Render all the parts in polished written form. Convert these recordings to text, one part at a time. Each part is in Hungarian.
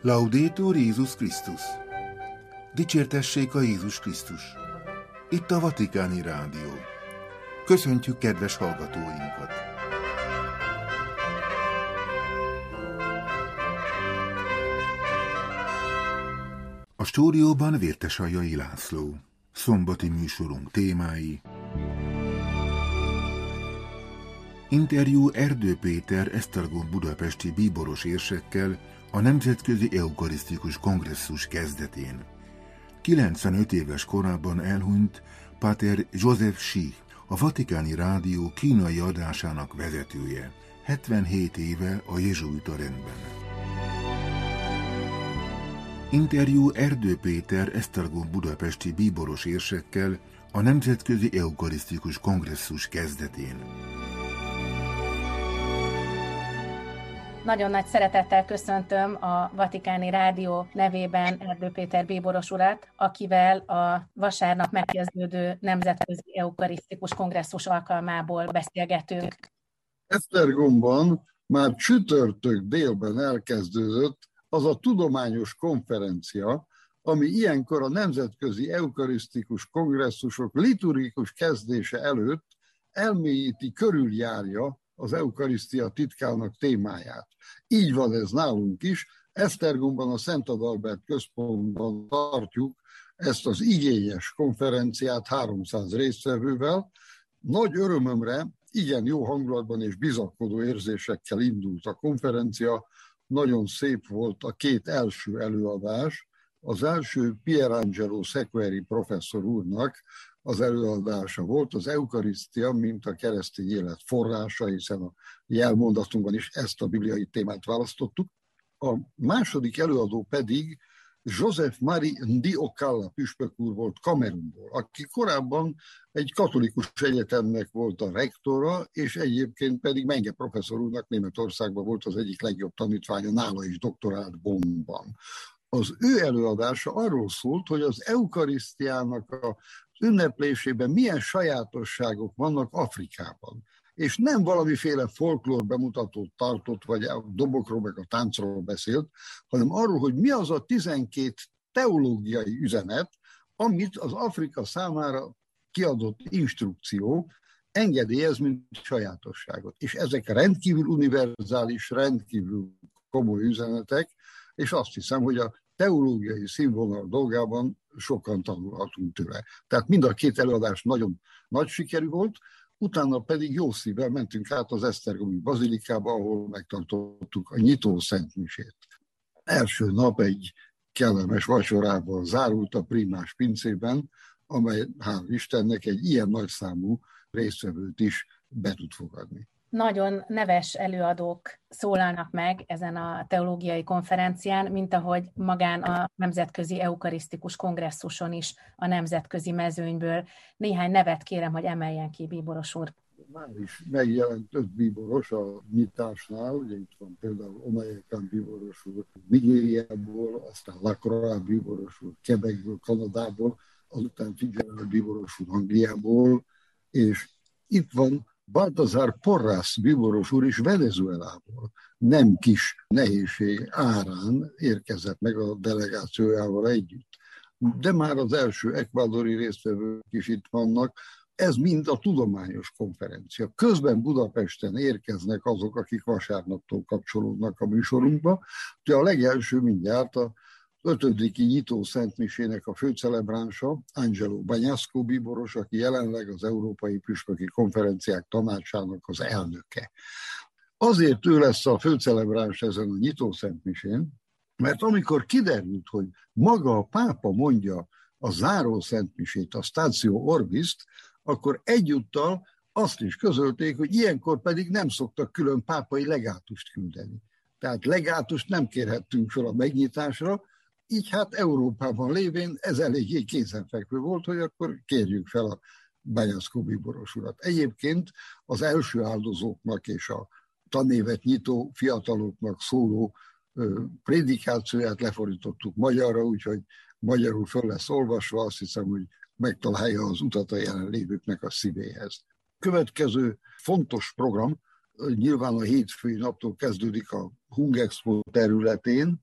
Laudetur Jézus Krisztus! Dicsértessék a Jézus Krisztus! Itt a Vatikáni Rádió. Köszöntjük kedves hallgatóinkat! A stúdióban Vértesaljai László. Szombati műsorunk témái: interjú Erdő Péter esztergom budapesti bíboros érsekkel a Nemzetközi Eukarisztikus Kongresszus kezdetén. 95 éves korában elhunyt Pater Joseph Sih, a Vatikáni Rádió kínai adásának vezetője, 77 éve a jezsuita rendben. Interjú Erdő Péter esztergom budapesti bíboros érsekkel a Nemzetközi Eukarisztikus Kongresszus kezdetén. Nagyon nagy szeretettel köszöntöm a Vatikáni Rádió nevében Erdő Péter bíboros urat, akivel a vasárnap megkezdődő Nemzetközi Eukarisztikus Kongresszus alkalmából beszélgetünk. Esztergomban már csütörtök délben elkezdődött az a tudományos konferencia, ami ilyenkor a Nemzetközi Eukarisztikus Kongresszusok liturgikus kezdése előtt elmélyíti, körüljárja az eukarisztia titkának témáját. Így van ez nálunk is. Esztergomban a Szent Adalbert központban tartjuk ezt az igényes konferenciát 300 résztvevővel. Nagy örömömre igen jó hangulatban és bizakodó érzésekkel indult a konferencia. Nagyon szép volt a két első előadás. Az első Pierangelo Sequeri professzor úrnak az előadása volt, az eukarisztia, mint a keresztény élet forrása, hiszen a jelmondatunkban is ezt a bibliai témát választottuk. A második előadó pedig Joseph Marie Ndiokalla püspök úr volt Kamerunból, aki korábban egy katolikus egyetemnek volt a rektora, és egyébként pedig Menge professzor úrnak Németországban volt az egyik legjobb tanítványa, nála is doktorált Bonnban. Az ő előadása arról szólt, hogy az eukarisztiának az ünneplésében milyen sajátosságok vannak Afrikában. És nem valamiféle folklór bemutatót tartott, vagy a dobokról, meg a táncról beszélt, hanem arról, hogy mi az a 12 teológiai üzenet, amit az Afrika számára kiadott instrukció engedélyez, mint sajátosságot. És ezek rendkívül univerzális, rendkívül komoly üzenetek, és azt hiszem, hogy a teológiai színvonal dolgában sokan tanulhatunk tőle. Tehát mind a két előadás nagyon nagy sikerű volt, utána pedig jó szívvel mentünk át az esztergomi bazilikába, ahol megtartottuk a nyitó szentmisét. Első nap egy kellemes vacsorával zárult a primás pincében, amely hál' Istennek egy ilyen nagyszámú résztvevőt is be tud fogadni. Nagyon neves előadók szólalnak meg ezen a teológiai konferencián, mint ahogy magán a Nemzetközi Eukarisztikus Kongresszuson is a nemzetközi mezőnyből. Néhány nevet kérem, hogy emeljen ki, bíboros úr. Már is megjelent 5 bíboros a nyitásnál, ugye itt van például Omayekán bíboros úr Nigériából, aztán Lacroix bíboros úr Quebecből, Kanadából, azután Fitzgerald bíboros úr Angliából, és itt van Baltazar Porras bíboros úr is Venezuelából. Nem kis nehézség árán érkezett meg a delegációjával együtt. De már az első ekvádori résztvevők is itt vannak. Ez mind a tudományos konferencia. Közben Budapesten érkeznek azok, akik vasárnaptól kapcsolódnak a műsorunkba. De a legelső mindjárt a 5. nyitó szentmisének a főcelebránsa, Angelo Bagnasco bíboros, aki jelenleg az Európai Püspöki Konferenciák Tanácsának az elnöke. Azért ő lesz a főcelebráns ezen a nyitó szentmisén, mert amikor kiderült, hogy maga a pápa mondja a záró szentmisét, a Statio Orbist, akkor egyúttal azt is közölték, hogy ilyenkor pedig nem szoktak külön pápai legátust küldeni. Tehát legátust nem kérhettünk fel a megnyitásra, így hát Európában lévén ez eléggé kézenfekvő volt, hogy akkor kérjük fel a Bagnasco bíboros urat. Egyébként az első áldozóknak és a tanévet nyitó fiataloknak szóló prédikációját lefordítottuk magyarra, úgyhogy magyarul föl lesz olvasva, azt hiszem, hogy megtalálja az utat a jelenlévőknek a szívéhez. Következő fontos program nyilván a hétfői naptól kezdődik a Hungexpo területén,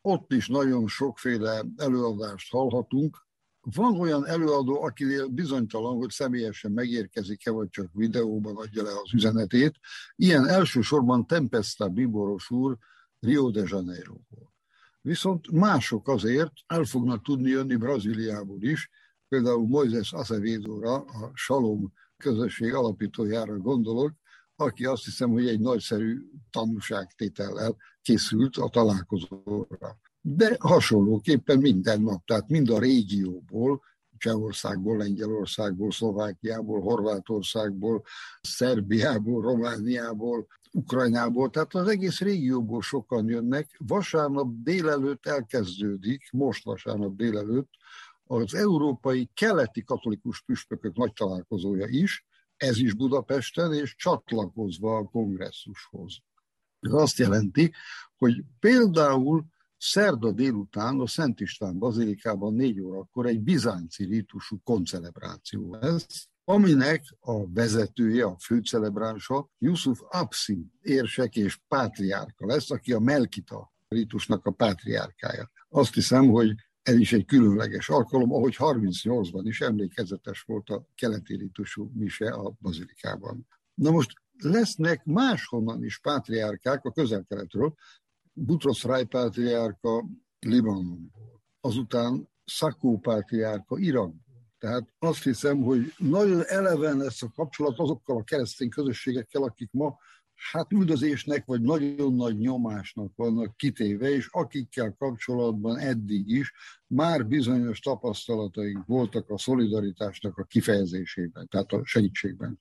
ott is nagyon sokféle előadást hallhatunk. Van olyan előadó, akinél bizonytalan, hogy személyesen megérkezik-e, vagy csak videóban adja le az üzenetét. Ilyen elsősorban Tempesta Bíboros úr Rio de Janeiróból. Viszont mások azért el fognak tudni jönni Brazíliából is, például Moisés Azevedóra, a Shalom közösség alapítójára gondolok, aki azt hiszem, hogy egy nagyszerű tanúságtétellel készült a találkozóra. De hasonlóképpen minden nap, tehát mind a régióból, Csehországból, Lengyelországból, Szlovákiából, Horvátországból, Szerbiából, Romániából, Ukrajnából, tehát az egész régióból sokan jönnek. Vasárnap délelőtt elkezdődik, most vasárnap délelőtt, az európai keleti katolikus püspökök nagy találkozója is, ez is Budapesten, és csatlakozva a kongresszushoz. Ez azt jelenti, hogy például szerda délután a Szent István bazilikában 4 órakor egy bizánci rítusú koncelebráció lesz, aminek a vezetője, a főcelebránsa Yusuf Apsi érsek és pátriárka lesz, aki a Melkita rítusnak a pátriárkája. Azt hiszem, hogy ez is egy különleges alkalom, ahogy 38-ban is emlékezetes volt a keleti rítusú mise a bazilikában. Na most lesznek máshonnan is pátriárkák a közel-keletről, Butros Rai pátriárka Libanonból, azután Szakó pátriárka Irakból. Tehát azt hiszem, hogy nagyon eleven lesz a kapcsolat azokkal a keresztény közösségekkel, akik ma üldözésnek vagy nagyon nagy nyomásnak vannak kitéve, és akikkel kapcsolatban eddig is már bizonyos tapasztalataink voltak a szolidaritásnak a kifejezésében, tehát a segítségben.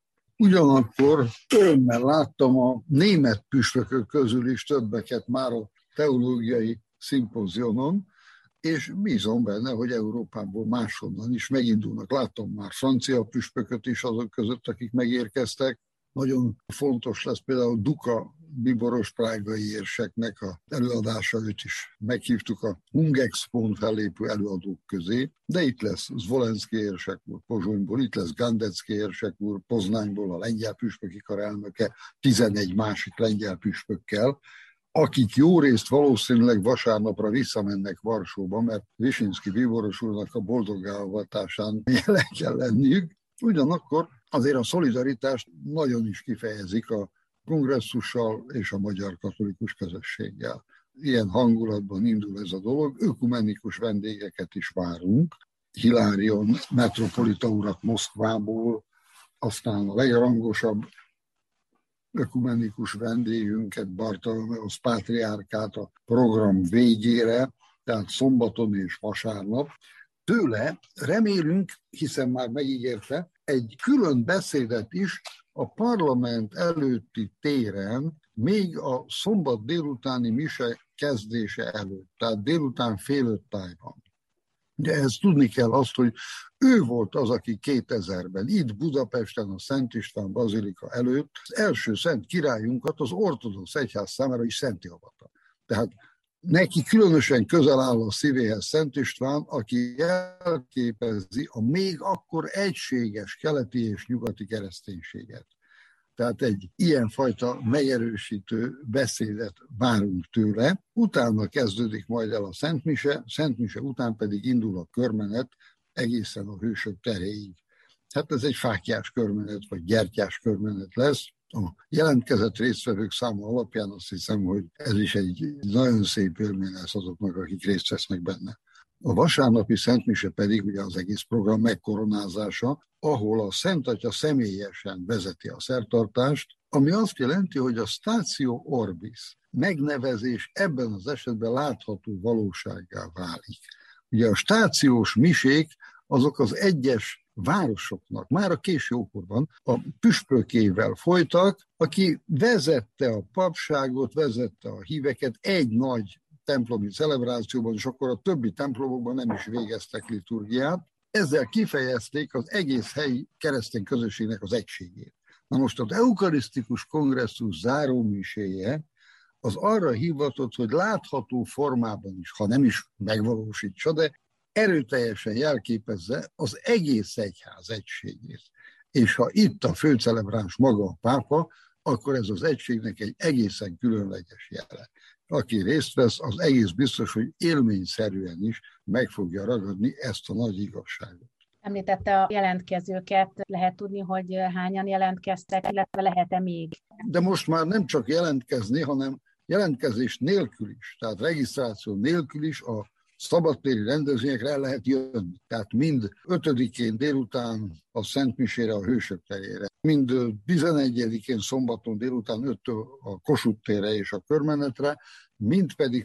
Ugyanakkor örömmel láttam a német püspökök közül is többeket már a teológiai szimpóziumon, és bízom benne, hogy Európából máshonnan is megindulnak. Láttam már francia püspököt is azok között, akik megérkeztek. Nagyon fontos lesz például Duka Bíboros prágai érseknek az előadása, őt is meghívtuk a Hungexpón fellépő előadók közé, de itt lesz Zvolenszky érsek úr Pozsonyból, itt lesz Gandecki érsek úr Poznányból, a lengyel püspöki kar elnöke 11 másik lengyel püspökkel, akik jó részt valószínűleg vasárnapra visszamennek Varsóba, mert Visinszky Bíboros úrnak a boldoggá-avatásán jelen kell lenniük. Ugyanakkor azért a szolidaritást nagyon is kifejezik a kongresszussal és a magyar katolikus közösséggel. Ilyen hangulatban indul ez a dolog, ökumenikus vendégeket is várunk. Hilárion metropolita urat Moszkvából, aztán a legrangosabb ökumenikus vendégünket, Bartolomeosz pátriárkát a program végére, tehát szombaton és vasárnap. Tőle remélünk, hiszen már megígérte, egy külön beszédet is a parlament előtti téren, még a szombat délutáni mise kezdése előtt, tehát délután 4:30 tájban. De ezt tudni kell azt, hogy ő volt az, aki 2000-ben itt Budapesten a Szent István bazilika előtt az első szent királyunkat az ortodox egyház számára is szentté avatta. Tehát neki különösen közel áll a szívéhez Szent István, aki jelképezi a még akkor egységes keleti és nyugati kereszténységet. Tehát egy ilyenfajta megerősítő beszédet várunk tőle. Utána kezdődik majd el a Szent Mise után pedig indul a körmenet egészen a hősök teréig. Hát ez egy fáklyás körmenet, vagy gyertyás körmenet lesz. A jelentkezett résztvevők száma alapján azt hiszem, hogy ez is egy nagyon szép élmény lesz azoknak, akik részt vesznek benne. A vasárnapi Szent Mise pedig ugye az egész program megkoronázása, ahol a Szent Atya személyesen vezeti a szertartást, ami azt jelenti, hogy a Statio Orbis megnevezés ebben az esetben látható valósággá válik. Ugye a stációs misék azok az egyes városoknak már a késő ókorban a püspökével folytak, aki vezette a papságot, vezette a híveket egy nagy templomi celebrációban, és akkor a többi templomokban nem is végeztek liturgiát. Ezzel kifejezték az egész helyi keresztény közösségnek az egységét. Na most az eukarisztikus kongresszus zárómiséje az arra hivatott, hogy látható formában is, ha nem is megvalósítsa, de erőteljesen jelképezze az egész egyház egységét. És ha itt a főcelebráns maga a pápa, akkor ez az egységnek egy egészen különleges jele. aki részt vesz, az egész biztos, hogy élményszerűen is meg fogja ragadni ezt a nagy igazságot. Említette a jelentkezőket, lehet tudni, hogy hányan jelentkeztek, illetve lehet-e még? De most már nem csak jelentkezni, hanem jelentkezés nélkül is, tehát regisztráció nélkül is a szabadtéri rendezvényekre el lehet jönni. Tehát mind 5-én délután a Szentmisére, a Hősök terére, mind 11-én szombaton délután 5-től a Kossuth térre és a Körmenetre, mind pedig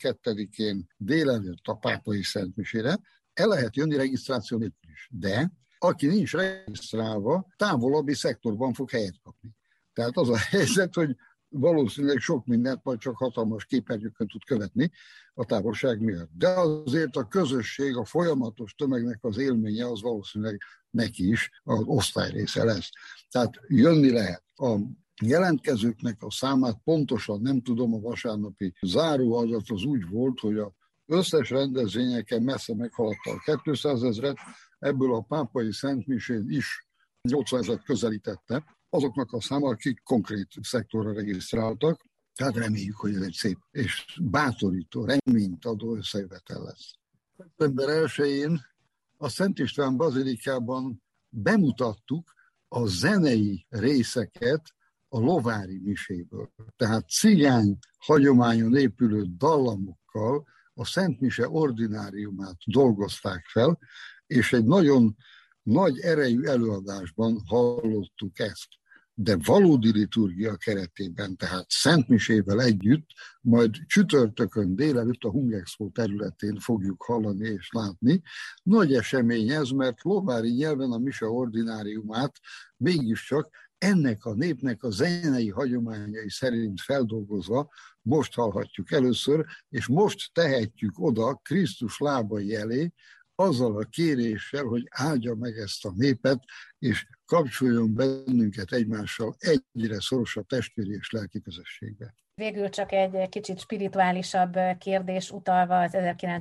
12-én délelőtt a Pápai Szentmisére. El lehet jönni regisztráció nélkül is, de aki nincs regisztrálva, távolabbi szektorban fog helyet kapni. Tehát az a helyzet, hogy valószínűleg sok mindent majd csak hatalmas képernyőkön tud követni a távolság miatt. De azért a közösség, a folyamatos tömegnek az élménye az valószínűleg neki is az osztályrésze lesz. Tehát jönni lehet. A jelentkezőknek a számát pontosan nem tudom, a vasárnapi záróadat az úgy volt, hogy az összes rendezvényeken messze meghaladta a 200 000-et, ebből a Pápai Szentmisén is 80 000 közelítette, azoknak a száma, akik konkrét szektorra regisztráltak, tehát reméljük, hogy ez egy szép és bátorító, reményt adó összejövetel lesz. Szeptember 1-én a Szent István bazilikában bemutattuk a zenei részeket a lovári miséből. Tehát cigány hagyományon épülő dallamokkal a Szent Mise ordináriumát dolgozták fel, és egy nagyon nagy erejű előadásban hallottuk ezt. De valódi liturgia keretében, tehát Szentmisével együtt, majd csütörtökön délelőtt a Hungexpo területén fogjuk hallani és látni. Nagy esemény ez, mert lovári nyelven a mise ordináriumát mégiscsak ennek a népnek a zenei hagyományai szerint feldolgozva most hallhatjuk először, és most tehetjük oda Krisztus lábai elé, azzal a kéréssel, hogy áldja meg ezt a népet, és kapcsoljon bennünket egymással egyre szorosabb testvéri és lelki közösségbe. Végül csak egy kicsit spirituálisabb kérdés, utalva az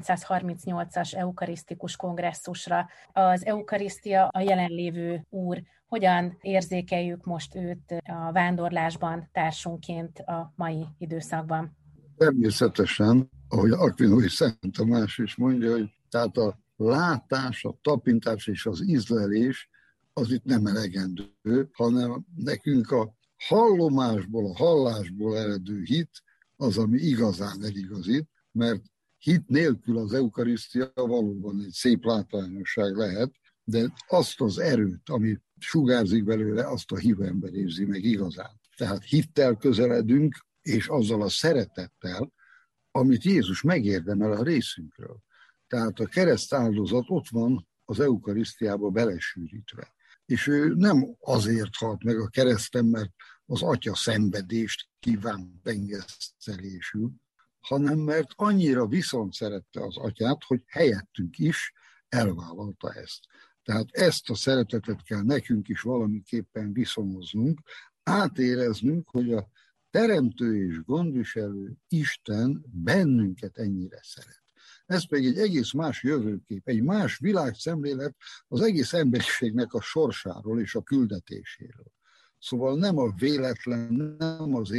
1938-as eukarisztikus kongresszusra. Az eukarisztia a jelenlévő Úr. Hogyan érzékeljük most őt a vándorlásban társunként a mai időszakban? Természetesen, ahogy Aquinói Szent Tamás is mondja, hogy tehát a látás, a tapintás és az ízlelés az itt nem elegendő, hanem nekünk a hallomásból, a hallásból eredő hit az, ami igazán eligazít, mert hit nélkül az eukarisztia valóban egy szép látványosság lehet, de azt az erőt, ami sugárzik belőle, azt a hívő ember érzi meg igazán. Tehát hittel közeledünk, és azzal a szeretettel, amit Jézus megérdemel a részünkről. Tehát a kereszt áldozat ott van az eukarisztiába belesűrítve. És ő nem azért halt meg a kereszten, mert az atya szenvedést kíván pengesztelésül, hanem mert annyira viszont szerette az atyát, hogy helyettünk is elvállalta ezt. Tehát ezt a szeretetet kell nekünk is valamiképpen viszonoznunk, átéreznünk, hogy a teremtő és gondviselő Isten bennünket ennyire szeret. Ez pedig egy egész más jövőkép, egy más világszemlélet az egész emberiségnek a sorsáról és a küldetéséről. Szóval nem a véletlen, nem az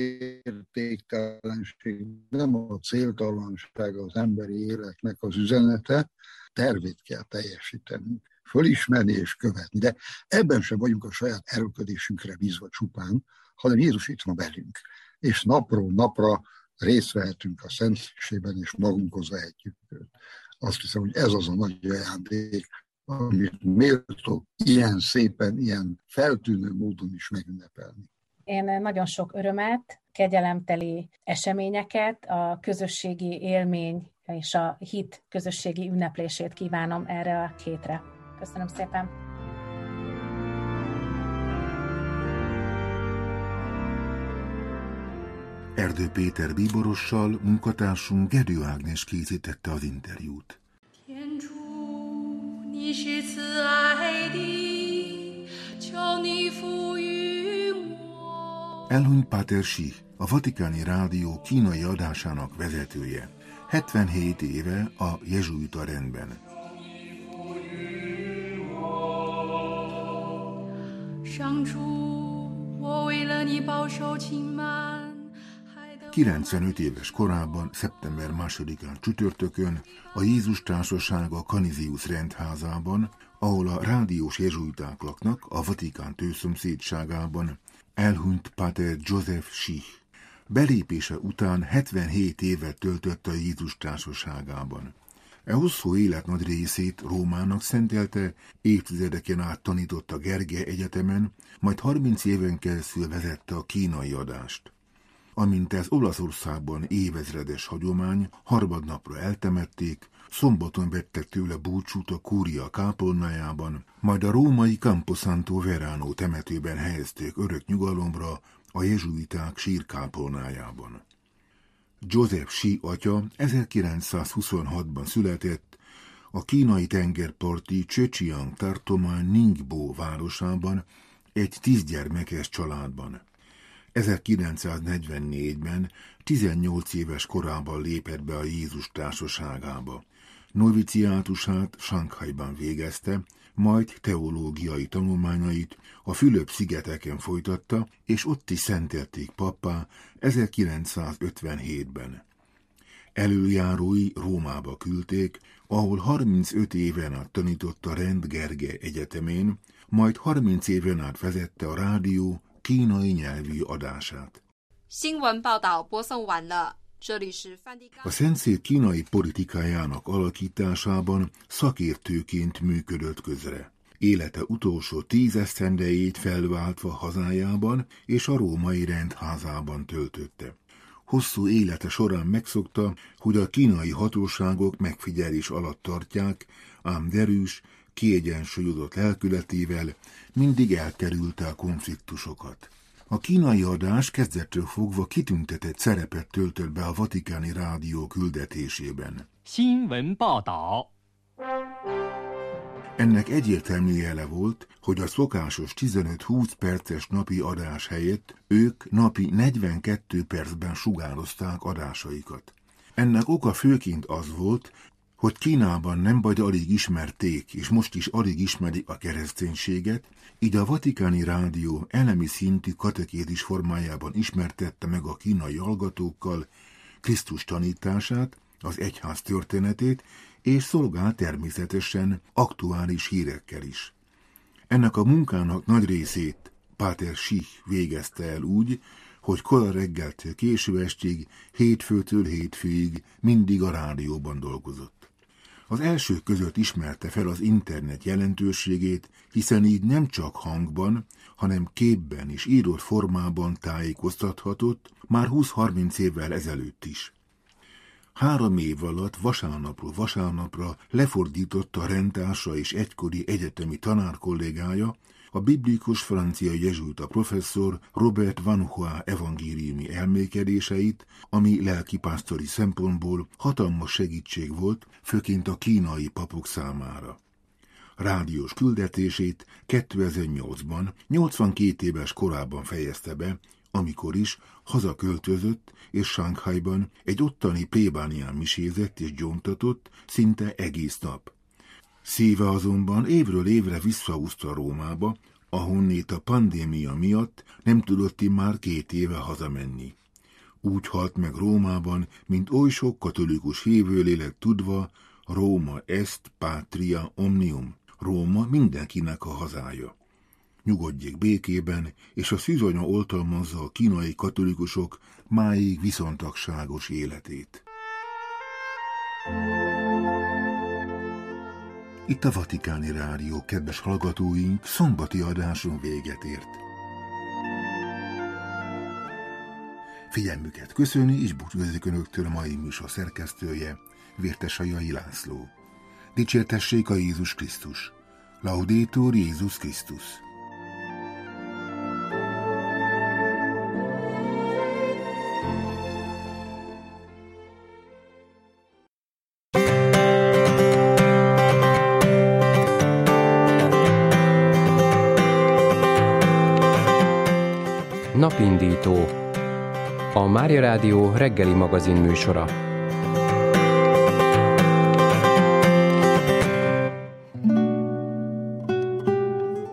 értéktelenség, nem a céltalanság az emberi életnek az üzenete, tervét kell teljesítenünk, fölismerni és követni. De ebben sem vagyunk a saját erőködésünkre bízva csupán, hanem Jézus itt van velünk. És napról napra részt vehetünk a szentségben, és magunkhoz vehetjük őt. Azt hiszem, hogy ez az a nagy ajándék, amit méltó ilyen szépen, ilyen feltűnő módon is megünnepelni. Én nagyon sok örömet, kegyelemteli eseményeket, a közösségi élmény és a hit közösségi ünneplését kívánom erre a hétre. Köszönöm szépen! Erdő Péter bíborossal munkatársunk Gedő Ágnes készítette az interjút. Elhunyt Páter Sih, a Vatikáni Rádió kínai adásának vezetője. 77 éve a jezsuita rendben. 95 éves korában, szeptember 2-án csütörtökön a Jézus Társasága Canisius rendházában, ahol a rádiós jezsuiták laknak, a Vatikán tőszomszédságában, elhunyt Páter Joseph Sich. Belépése után 77 évet töltött a Jézus Társaságában. E hosszú élet nagy részét Rómának szentelte, évtizedeken át tanított a Gergely Egyetemen, majd 30 éven keresztül vezette a kínai adást. Amint ez Olaszországban évezredes hagyomány, harmadnapra eltemették, szombaton vettek tőle búcsút a kúria kápolnájában, majd a római Camposanto Verano temetőben helyezték örök nyugalomra a jezsuiták sírkápolnájában. Joseph Sich atya 1926-ban született a kínai tengerparti Zhejiang tartomány Ningbo városában egy 10 gyermekes családban. 1944-ben 18 éves korában lépett be a Jézus Társaságába. Noviciátusát Sanghajban végezte, majd teológiai tanulmányait a Fülöp-szigeteken folytatta, és ott is szentelték pappá 1957-ben. Előjárói Rómába küldték, ahol 35 éven át tanított a Rend Gergely Egyetemén, majd 30 éven át vezette a rádió kínai nyelvű adását. A Szentszék kínai politikájának alakításában szakértőként működött közre. Élete utolsó 10 esztendejét felváltva hazájában és a római rendházában töltötte. Hosszú élete során megszokta, hogy a kínai hatóságok megfigyelés alatt tartják, ám derűs, kiegyensúlyozott lelkületével mindig elkerülte a konfliktusokat. A kínai adás kezdettől fogva kitüntetett szerepet töltött be a vatikáni rádió küldetésében. Ennek egyértelmű jele volt, hogy a szokásos 15-20 perces napi adás helyett ők napi 42 percben sugározták adásaikat. Ennek oka főként az volt, hogy Kínában nem vagy alig ismerték, és most is alig ismerik a kereszténységet, így a vatikáni rádió elemi szintű katekézis formájában ismertette meg a kínai hallgatókkal Krisztus tanítását, az egyház történetét, és szolgál természetesen aktuális hírekkel is. Ennek a munkának nagy részét Páter Sich végezte el úgy, hogy kora reggeltől késő estig, hétfőtől hétfőig mindig a rádióban dolgozott. Az elsők között ismerte fel az internet jelentőségét, hiszen így nem csak hangban, hanem képben és írott formában tájékoztathatott már 20-30 évvel ezelőtt is. 3 év alatt vasárnapról vasárnapra lefordította a rendtársa és egykori egyetemi tanárkollégája, a biblikus francia jezsuita professzor Robert Vanhua evangéliumi elmélkedéseit, ami lelkipásztori szempontból hatalmas segítség volt, főként a kínai papok számára. Rádiós küldetését 2008-ban, 82 éves korában fejezte be, amikor is hazaköltözött, és Sanghajban egy ottani plébánián misézett és gyóntatott szinte egész nap. Szíve azonban évről évre visszaúszta Rómába, ahonnét a pandémia miatt nem tudott immár 2 éve hazamenni. Úgy halt meg Rómában, mint oly sok katolikus hívőlélek tudva, Róma est patria omnium, Róma mindenkinek a hazája. Nyugodjék békében, és a szűzanya oltalmazza a kínai katolikusok máig viszontagságos életét. Itt a Vatikáni Rádió, kedves hallgatóink, szombati adáson véget ért. Figyelmüket köszöni és búcsúzik önöktől a mai műsor szerkesztője, Vértesajai László. Dicsértessék a Jézus Krisztus! Laudetur Jézus Krisztus! Napindító. A Mária Rádió reggeli magazin műsora.